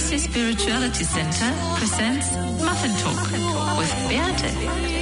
Mercy Spirituality Center presents Muffin Talk with Beate.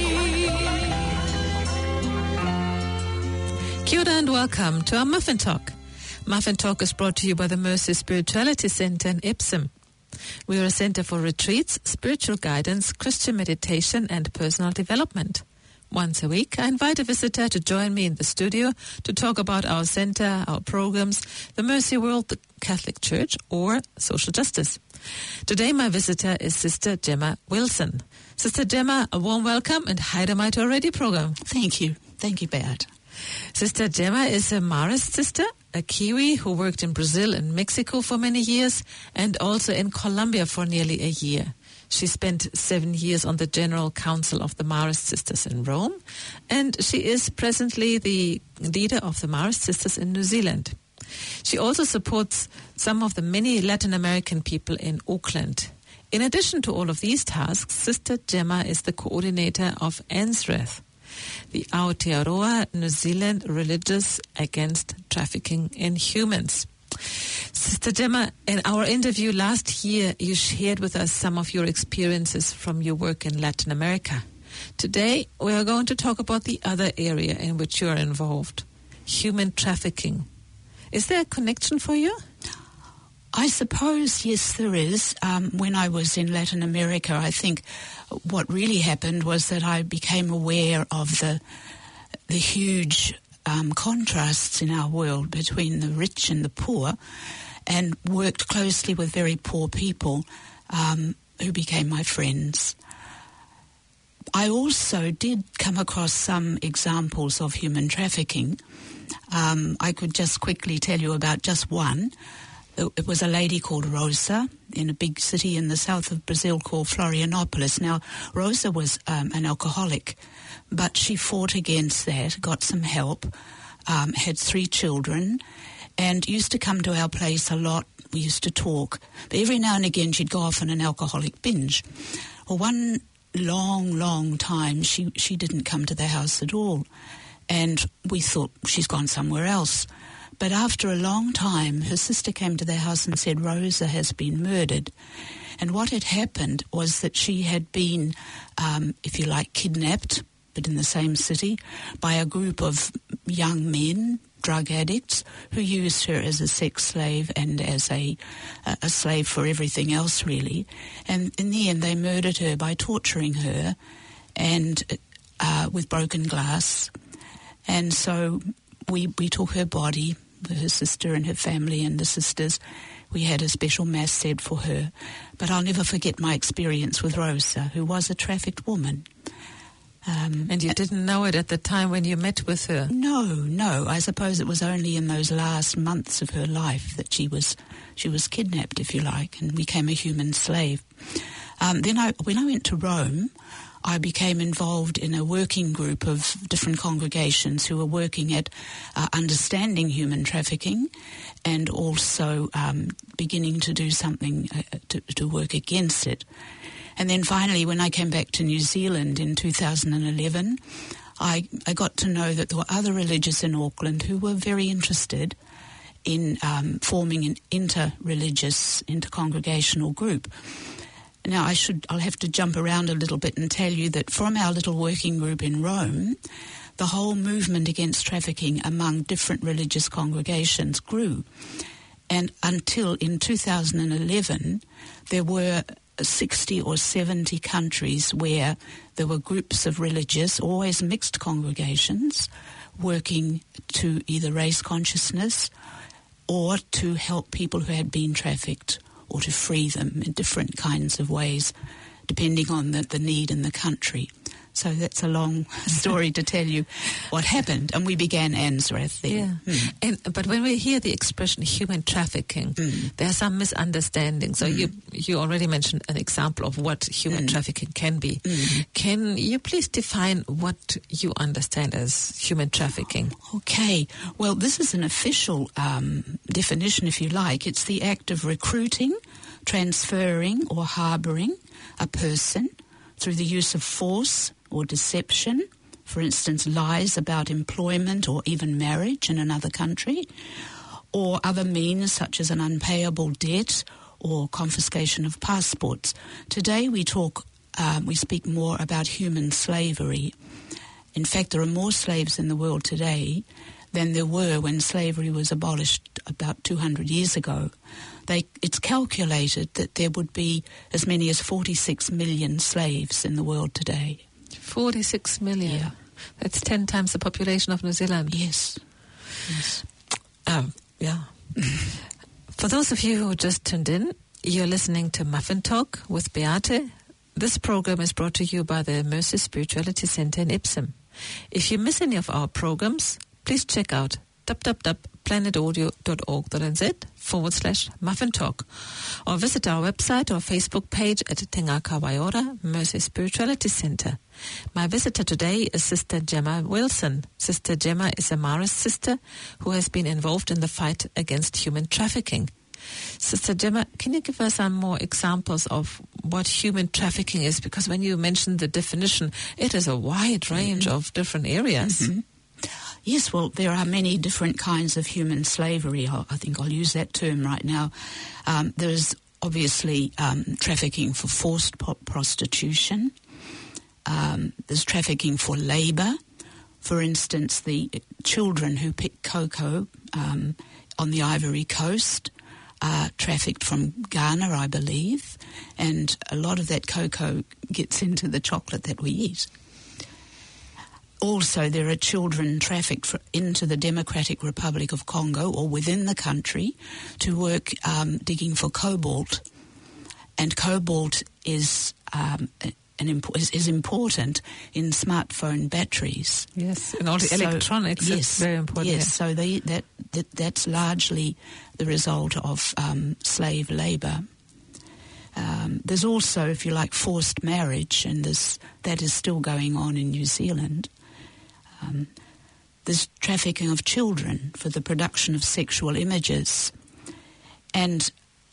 Kia ora and welcome to our Muffin Talk. Muffin Talk is brought to you by the Mercy Spirituality Center in Epsom. We are a center for retreats, spiritual guidance, Christian meditation and personal development. Once a week, I invite a visitor to join me in the studio to talk about our center, our programs, the Mercy World, the Catholic Church, or social justice. Today, my visitor is Sister Gemma Wilson. Sister Gemma, a warm welcome and Haidamai to our radio program. Thank you. Thank you, Beat. Sister Gemma is a Marist sister, a Kiwi who worked in Brazil and Mexico for many years and also in Colombia for nearly a year. She spent 7 years on the General Council of the Marist Sisters in Rome, and she is presently the leader of the Marist Sisters in New Zealand. She also supports some of the many Latin American people in Auckland. In addition to all of these tasks, Sister Gemma is the coordinator of NSREF, the Aotearoa New Zealand Religious Against Trafficking in Humans. Sister Gemma, in our interview last year, you shared with us some of your experiences from your work in Latin America. Today, we are going to talk about the other area in which you are involved, human trafficking. Is there a connection for you? I suppose, yes, there is. When I was in Latin America, I think what really happened was that I became aware of the huge contrasts in our world between the rich and the poor, and worked closely with very poor people who became my friends. I also did come across some examples of human trafficking. I could just quickly tell you about just one. It was a lady called Rosa in a big city in the south of Brazil called Florianopolis. Now, Rosa was an alcoholic, but she fought against that, got some help, had 3 children, and used to come to our place a lot. We used to talk. But every now and again she'd go off on an alcoholic binge. Well, one long time she didn't come to the house at all. And we thought she's gone somewhere else. But after a long time, her sister came to the house and said, Rosa has been murdered. And what had happened was that she had been, if you like, kidnapped, but in the same city, by a group of young men, drug addicts, who used her as a sex slave and as a slave for everything else, really. And in the end, they murdered her by torturing her and with broken glass. And so we took her body, her sister and her family and the sisters. We had a special mass said for her. But I'll never forget my experience with Rosa, who was a trafficked woman. And you didn't know it at the time when you met with her? No. I suppose it was only in those last months of her life that she was kidnapped, if you like, and became a human slave. When I went to Rome, I became involved in a working group of different congregations who were working at understanding human trafficking and also beginning to do something to work against it. And then finally, when I came back to New Zealand in 2011, I got to know that there were other religious in Auckland who were very interested in forming an intercongregational group. Now, I'll have to jump around a little bit and tell you that from our little working group in Rome, the whole movement against trafficking among different religious congregations grew. And until in 2011, there were 60 or 70 countries where there were groups of religious, always mixed congregations, working to either raise consciousness or to help people who had been trafficked or to free them in different kinds of ways, depending on the need in the country. So that's a long story to tell you what happened. And we began NSREF there. Yeah. But when we hear the expression human trafficking, there are some misunderstandings. So you already mentioned an example of what human trafficking can be. Can you please define what you understand as human trafficking? Okay. Well, this is an official definition, if you like. It's the act of recruiting, transferring or harbouring a person through the use of force or deception, for instance, lies about employment or even marriage in another country, or other means such as an unpayable debt or confiscation of passports. Today we speak more about human slavery. In fact, there are more slaves in the world today than there were when slavery was abolished about 200 years ago. It's calculated that there would be as many as 46 million slaves in the world today. 46 million? Yeah. That's 10 times the population of New Zealand. Yes. Yeah. For those of you who just tuned in, you're listening to Muffin Talk with Beate. This program is brought to you by the Mercy Spirituality Center in Ipsum. If you miss any of our programs, please check out planetaudio.org.nz/Muffin Talk, or visit our website or Facebook page at Tengaka Waiora Mercy Spirituality Center. My visitor today is Sister Gemma Wilson. Sister Gemma is a Marist sister who has been involved in the fight against human trafficking. Sister Gemma, can you give us some more examples of what human trafficking is? Because when you mentioned the definition, it is a wide range of different areas. Mm-hmm. Yes, well, there are many different kinds of human slavery. I think I'll use that term right now. There's obviously trafficking for forced prostitution. There's trafficking for labour. For instance, the children who pick cocoa on the Ivory Coast are trafficked from Ghana, I believe, and a lot of that cocoa gets into the chocolate that we eat. Also, there are children trafficked into the Democratic Republic of Congo or within the country to work digging for cobalt. And cobalt is important in smartphone batteries. Yes, and all the electronics. Yes, it's very important. Yes, so that's largely the result of slave labour. There's also, if you like, forced marriage, and that is still going on in New Zealand. There's trafficking of children for the production of sexual images. And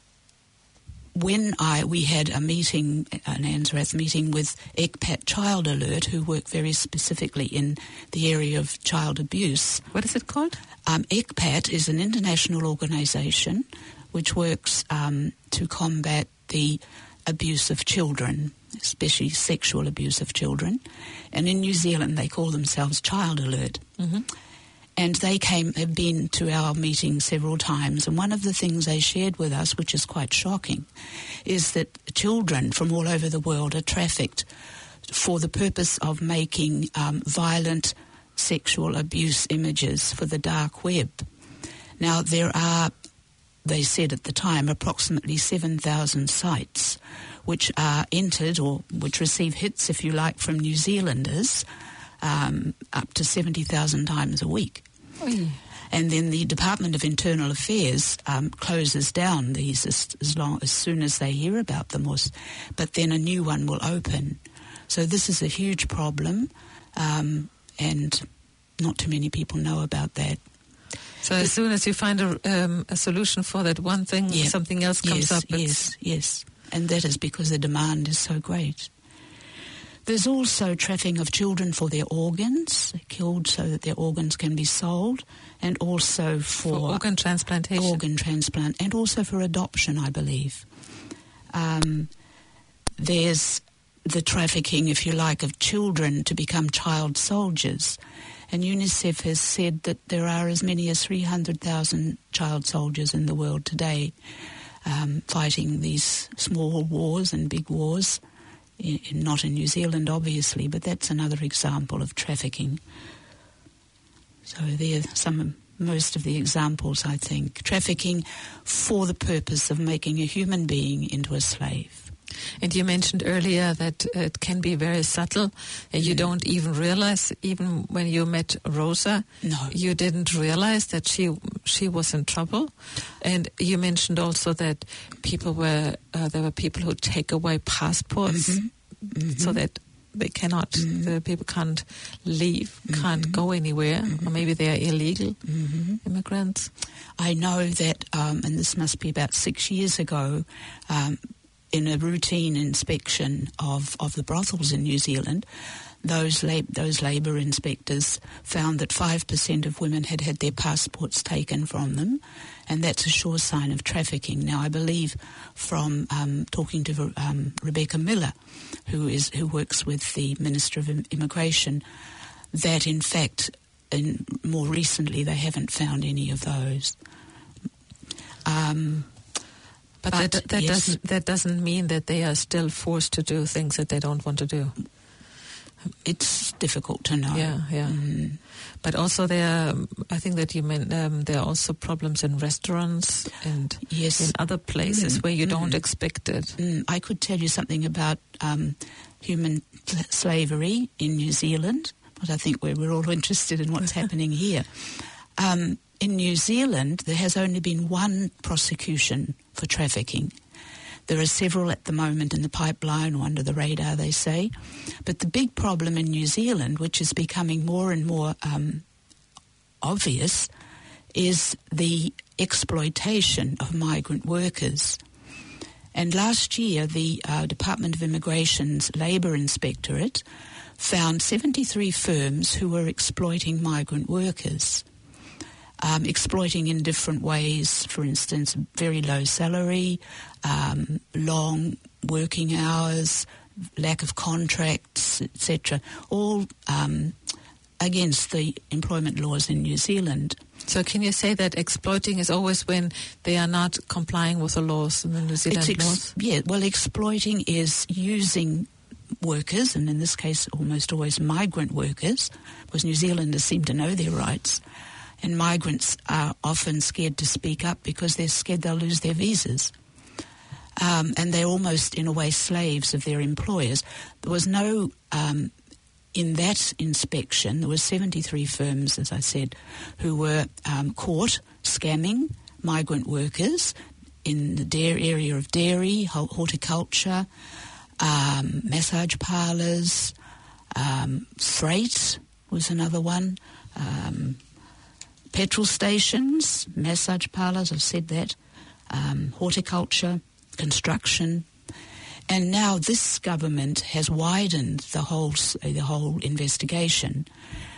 when we had a meeting, an ANZARATH meeting with ECPAT Child Alert, who work very specifically in the area of child abuse. What is it called? ECPAT is an international organisation which works to combat the abuse of children, especially sexual abuse of children. And in New Zealand, they call themselves Child Alert. Mm-hmm. And they have been to our meeting several times, and one of the things they shared with us, which is quite shocking, is that children from all over the world are trafficked for the purpose of making violent sexual abuse images for the dark web. Now, there are, they said at the time, approximately 7,000 sites which are entered, or which receive hits, if you like, from New Zealanders, up to 70,000 times a week. Oy. And then the Department of Internal Affairs closes down these as soon as they hear about them, but then a new one will open. So this is a huge problem, and not too many people know about that. So as soon as you find a solution for that one thing, something else comes up. Yes. And that is because the demand is so great. There's also trafficking of children for their organs. They're killed so that their organs can be sold, and also for organ transplantation. Organ transplant, and also for adoption, I believe. There's the trafficking, if you like, of children to become child soldiers. And UNICEF has said that there are as many as 300,000 child soldiers in the world today fighting these small wars and big wars. Not in New Zealand, obviously, but that's another example of trafficking. So there are most of the examples, I think. Trafficking for the purpose of making a human being into a slave. And you mentioned earlier that it can be very subtle, and you don't even realize, even when you met Rosa, you didn't realize that she was in trouble. And you mentioned also that there were people who take away passports so that they cannot, the people can't leave, can't go anywhere, or maybe they are illegal immigrants. I know that, and this must be about 6 years ago, in a routine inspection of the brothels in New Zealand, those labour inspectors found that 5% of women had their passports taken from them, and that's a sure sign of trafficking. Now, I believe from talking to Rebecca Miller, who works with the Minister of Immigration, that in fact, more recently, they haven't found any of those. But that doesn't mean that they are still forced to do things that they don't want to do. It's difficult to know. Yeah. Mm. But also I think that you meant there are also problems in restaurants and in other places where you don't expect it. I could tell you something about human slavery in New Zealand, but I think we're all interested in what's happening here. In New Zealand, there has only been one prosecution for trafficking. There are several at the moment in the pipeline or under the radar, they say. But the big problem in New Zealand, which is becoming more and more obvious, is the exploitation of migrant workers. And last year, the Department of Immigration's Labour Inspectorate found 73 firms who were exploiting migrant workers. Exploiting in different ways, for instance, very low salary, long working hours, lack of contracts, etc., all against the employment laws in New Zealand. So can you say that exploiting is always when they are not complying with the laws in the New Zealand laws? Yeah, well, exploiting is using workers, and in this case almost always migrant workers, because New Zealanders seem to know their rights. And migrants are often scared to speak up because they're scared they'll lose their visas. And they're almost, in a way, slaves of their employers. There was no, in that inspection, there were 73 firms, as I said, who were caught scamming migrant workers in the area of dairy, horticulture, massage parlours, freight was another one, petrol stations, massage parlours, I've said that, horticulture, construction. And now this government has widened the whole investigation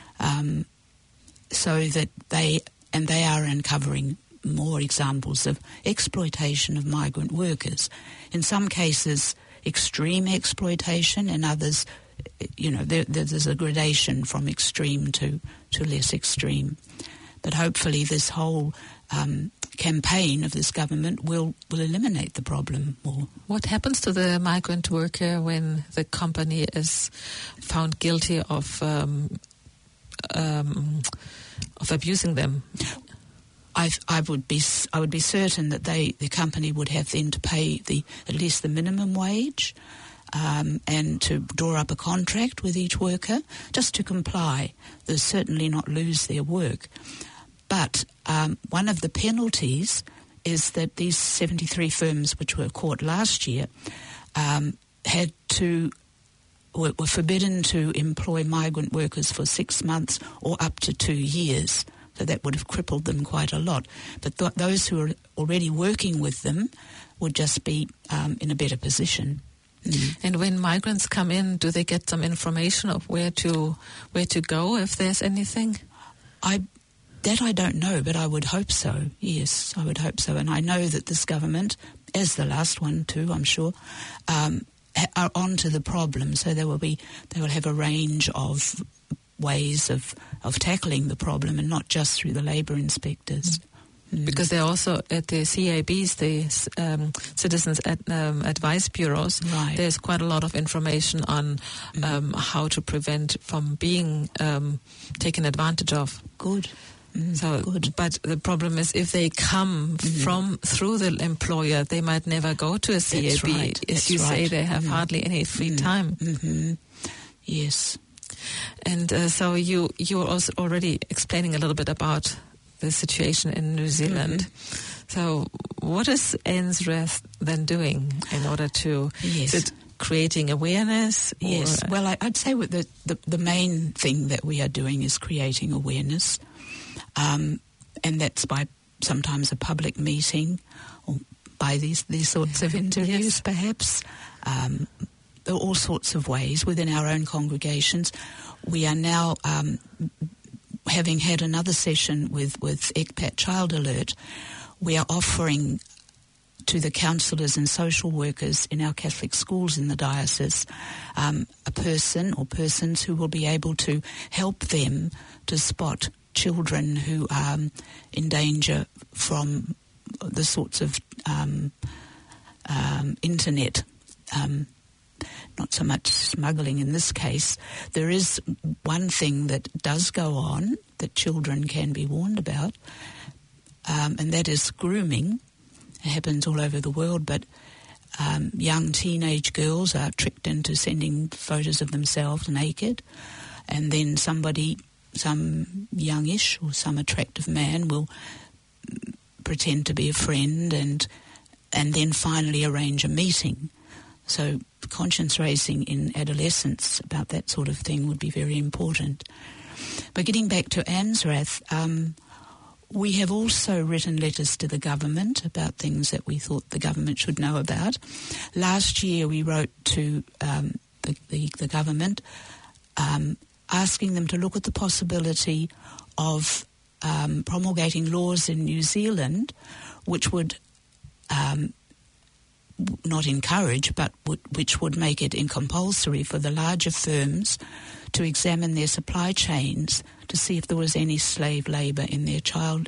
so that they are uncovering more examples of exploitation of migrant workers. In some cases, extreme exploitation, and others, there's a gradation from extreme to less extreme. But hopefully this whole campaign of this government will eliminate the problem more. What happens to the migrant worker when the company is found guilty of abusing them? I would be certain that the company would have then to pay at least the minimum wage, and to draw up a contract with each worker just to comply. They'll certainly not lose their work. But one of the penalties is that these 73 firms which were caught last year were forbidden to employ migrant workers for 6 months or up to 2 years. So that would have crippled them quite a lot. But those who are already working with them would just be in a better position. And when migrants come in, do they get some information of where to go if there's anything? That I don't know, but I would hope so. Yes, I would hope so. And I know that this government, as the last one too, I'm sure, are onto the problem. So they will have a range of ways of tackling the problem, and not just through the labour inspectors. Because they're also at the CABs, the Citizens Advice Bureaus, right. There's quite a lot of information on how to prevent from being taken advantage of. Good. So, good. But the problem is if they come through the employer, they might never go to a CAB. That's right. As you say, they have hardly any free time. Mm-hmm. Yes. And so you were also already explaining a little bit about the situation in New Zealand. So what is NZREF then doing in order to... Yes. Is it creating awareness? Yes. Well, I'd say the main thing that we are doing is creating awareness. And that's by sometimes a public meeting or by these sorts of interviews, Yes. perhaps. There are all sorts of ways within our own congregations. We are now, having had another session with ECPAT Child Alert, we are offering to the counsellors and social workers in our Catholic schools in the diocese a person or persons who will be able to help them to spot children who are in danger from the sorts of internet, not so much smuggling in this case. There is one thing that does go on that children can be warned about, and that is grooming. It happens all over the world, but young teenage girls are tricked into sending photos of themselves naked, and then somebody, some youngish or some attractive man will pretend to be a friend and then finally arrange a meeting. So conscience raising in adolescence about that sort of thing would be very important. But getting back to Ansrath, we have also written letters to the government about things that we thought the government should know about. Last year we wrote to the government asking them to look at the possibility of promulgating laws in New Zealand which would not encourage, but which would make it compulsory for the larger firms to examine their supply chains to see if there was any slave labour in their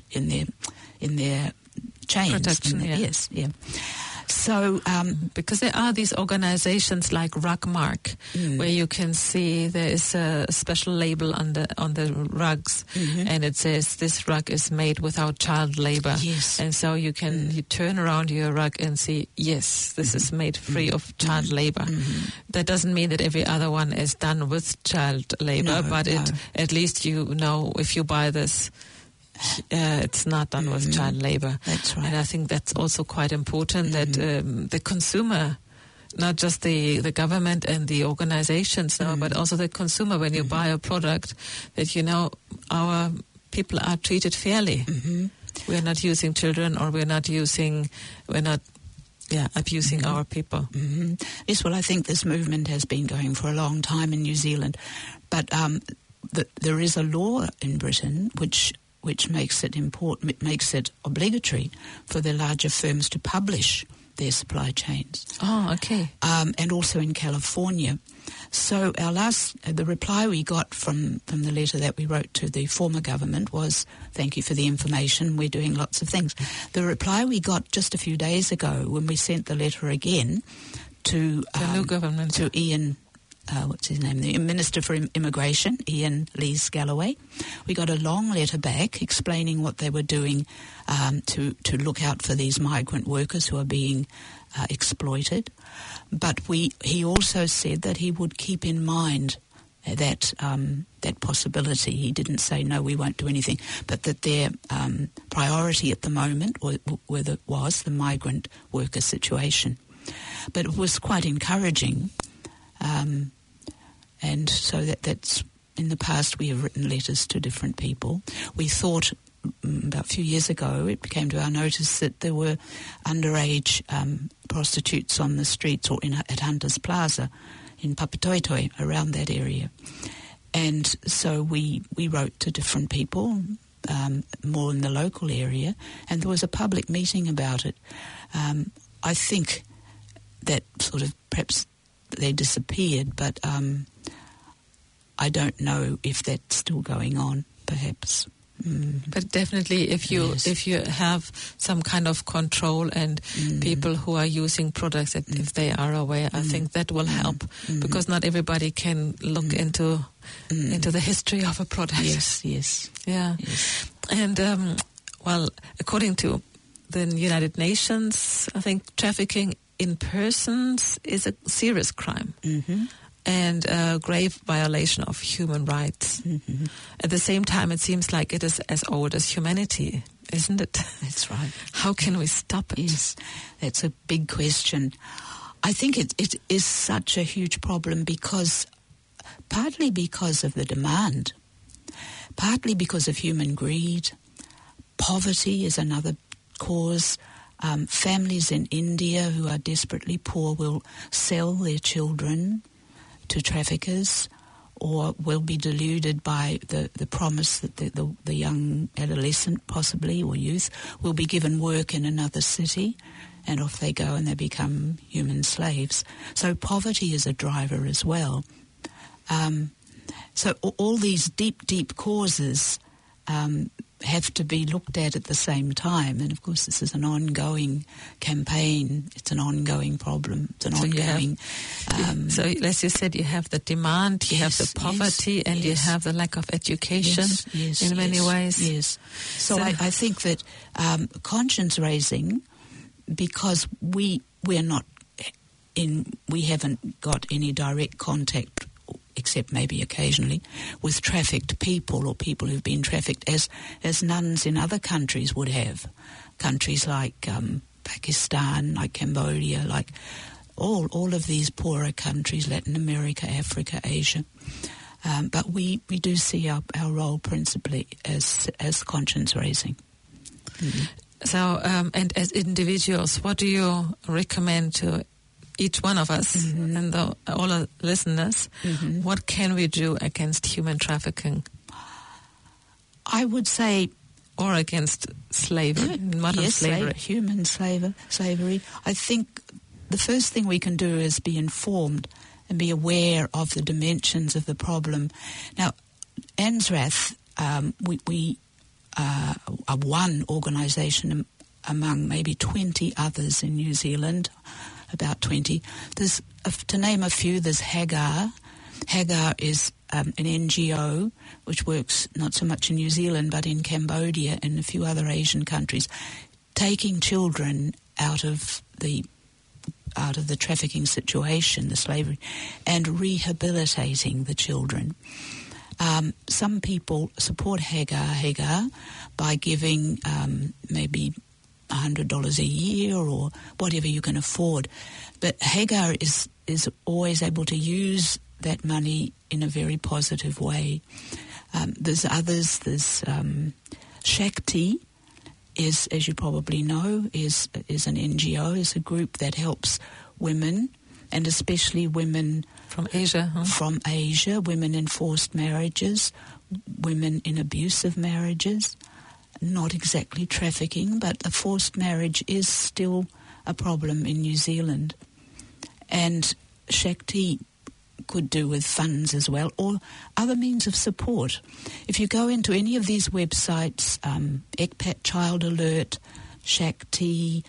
chains. Production, yeah. Yes, yeah. So, because there are these organizations like Rugmark, where you can see there is a special label on the rugs, and it says this rug is made without child labor. Yes. And so you turn around your rug and see, yes, this is made free of child labor. That doesn't mean that every other one is done with child labor, but at least you know if you buy this, it's not done with child labor. That's right. And I think that's also quite important that the consumer, not just the government and the organizations, but also the consumer, when you buy a product, that you know our people are treated fairly. We're not using children, or we're not abusing our people. Yes, well, I think this movement has been going for a long time in New Zealand, but there is a law in Britain which makes it important, makes it obligatory for the larger firms to publish their supply chains. Oh, okay. And also in California. So the reply we got from the letter that we wrote to the former government was, thank you for the information, we're doing lots of things. The reply we got just a few days ago when we sent the letter again to the new government, to Ian, what's his name, the Minister for Immigration, Ian Lees-Galloway. We got a long letter back explaining what they were doing to look out for these migrant workers who are being exploited. But he also said that he would keep in mind that possibility. He didn't say, no, we won't do anything, but that their priority at the moment was the migrant worker situation. But it was quite encouraging. And so that's, in the past we have written letters to different people. We thought about a few years ago it came to our notice that there were underage prostitutes on the streets or at Hunters Plaza in Papatoetoe, around that area. And so we wrote to different people, more in the local area, and there was a public meeting about it. I think that sort of perhaps they disappeared, but I don't know if that's still going on, perhaps. But definitely, if you have some kind of control and people who are using products, that if they are aware, I think that will help, because not everybody can look into the history of a product. Yes. Yeah. Yes. And according to the United Nations, I think trafficking in persons is a serious crime. And a grave violation of human rights. At the same time, it seems like it is as old as humanity, isn't it? That's right. How can we stop it? Yes, that's a big question. I think it is such a huge problem partly because of the demand, partly because of human greed. Poverty is another cause. Families in India who are desperately poor will sell their children to traffickers, or will be deluded by the promise that the young adolescent, possibly, or youth, will be given work in another city, and off they go and they become human slaves. So poverty is a driver as well. So all these deep, deep causes have to be looked at the same time. And, of course, this is an ongoing campaign. It's an ongoing problem. It's an ongoing... so, as you said, you have the demand, you have the poverty, and you have the lack of education in many ways. Yes. So I think that conscience-raising, because we haven't got any direct contact, except maybe occasionally, with trafficked people or people who've been trafficked, as nuns in other countries would have. Countries like Pakistan, like Cambodia, like all of these poorer countries, Latin America, Africa, Asia. But we do see our role principally as conscience-raising. Mm-hmm. So, and as individuals, what do you recommend to each one of us and all our listeners? What can we do against human trafficking? I would say... Or against slavery, modern slavery. Human slavery. I think the first thing we can do is be informed and be aware of the dimensions of the problem. Now, ANZRAF, we are one organisation among maybe 20 others in New Zealand, about 20. There's, to name a few, there's Hagar. Hagar is an NGO which works not so much in New Zealand but in Cambodia and a few other Asian countries, taking children out of the trafficking situation, the slavery, and rehabilitating the children. Some people support Hagar by giving maybe $100 a year or whatever you can afford. But Hagar is always able to use that money in a very positive way. There's others. There's Shakti is, as you probably know, is an NGO, is a group that helps women, and especially women from Asia, women in forced marriages, women in abusive marriages. Not exactly trafficking, but a forced marriage is still a problem in New Zealand. And Shakti could do with funds as well, or other means of support. If you go into any of these websites, ECPAT Child Alert, Shakti,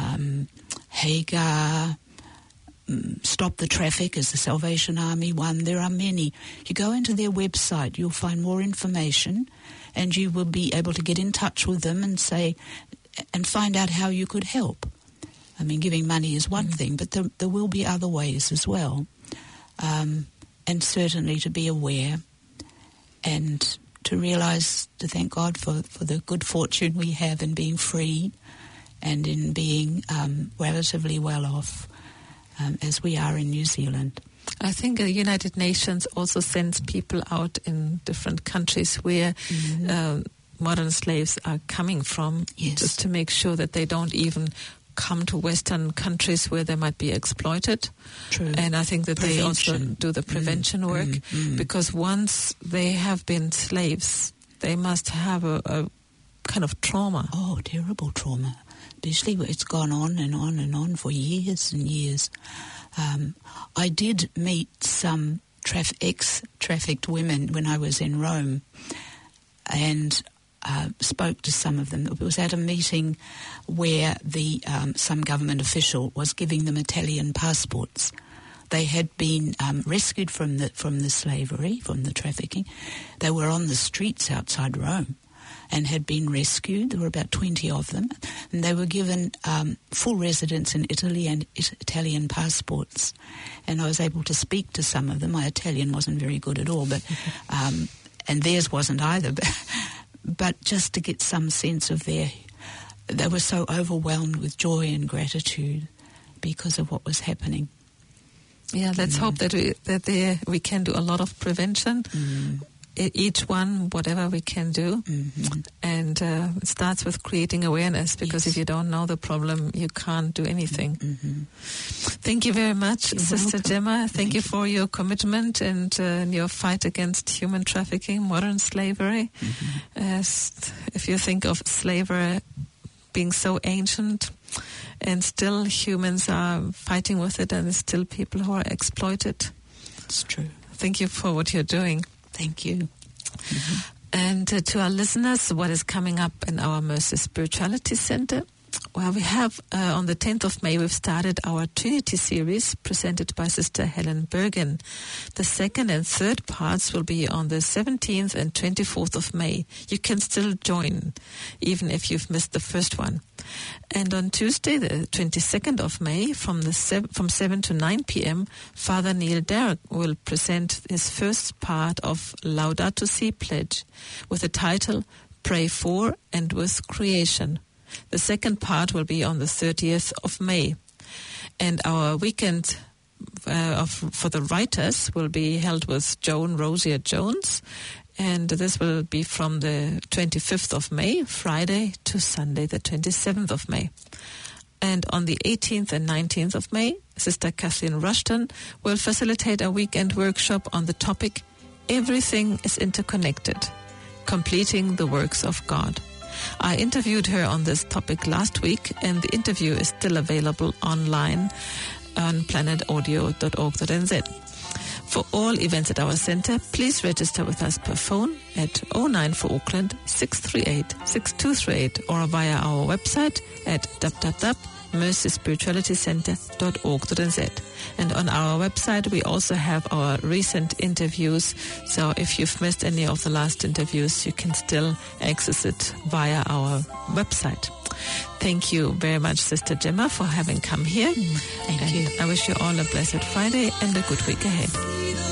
Hagar, Stop the Traffic is the Salvation Army one. There are many. You go into their website, you'll find more information, and you will be able to get in touch with them and find out how you could help. I mean, giving money is one thing, but there will be other ways as well. And certainly to be aware and to realise, to thank God for the good fortune we have in being free and in being relatively well off, as we are in New Zealand. I think the United Nations also sends people out in different countries where modern slaves are coming from, just to make sure that they don't even come to Western countries where they might be exploited. True. And I think that they also do the prevention work, because once they have been slaves, they must have a kind of trauma. Oh, terrible trauma. Especially it's gone on and on and on for years and years. I did meet some ex-trafficked women when I was in Rome, and spoke to some of them. It was at a meeting where some government official was giving them Italian passports. They had been rescued from the slavery, from the trafficking. They were on the streets outside Rome and had been rescued. There were about 20 of them, and they were given full residence in Italy and Italian passports. And I was able to speak to some of them. My Italian wasn't very good at all, but and theirs wasn't either. But just to get some sense of they were so overwhelmed with joy and gratitude because of what was happening. Yeah, let's hope that we can do a lot of prevention each one whatever we can do. And it starts with creating awareness, because if you don't know the problem, you can't do anything. Thank you very much, Sister Gemma. Thank you for your commitment and your fight against human trafficking, modern slavery. If you think of slavery being so ancient, and still humans are fighting with it, and there's still people who are exploited. It's true. Thank you for what you're doing. Thank you. And to our listeners, what is coming up in our Mercy Spirituality Center? Well, we have on the 10th of May, we've started our Trinity series presented by Sister Helen Bergen. The second and third parts will be on the 17th and 24th of May. You can still join, even if you've missed the first one. And on Tuesday, the 22nd of May, from 7 to 9 p.m., Father Neil Derrick will present his first part of Laudato Si Pledge with the title, Pray for and with Creation. The second part will be on the 30th of May. And our weekend for the writers will be held with Joan Rosier Jones. And this will be from the 25th of May, Friday, to Sunday, the 27th of May. And on the 18th and 19th of May, Sister Kathleen Rushton will facilitate a weekend workshop on the topic, Everything is Interconnected, Completing the Works of God. I interviewed her on this topic last week, and the interview is still available online on planetaudio.org.nz. For all events at our center, please register with us per phone at 09 for Auckland 638-6238 or via our website at www.mercyspiritualitycenter.org.nz. And on our website, we also have our recent interviews. So if you've missed any of the last interviews, you can still access it via our website. Thank you very much, Sister Gemma, for having come here. Thank you. I wish you all a blessed Friday and a good week ahead.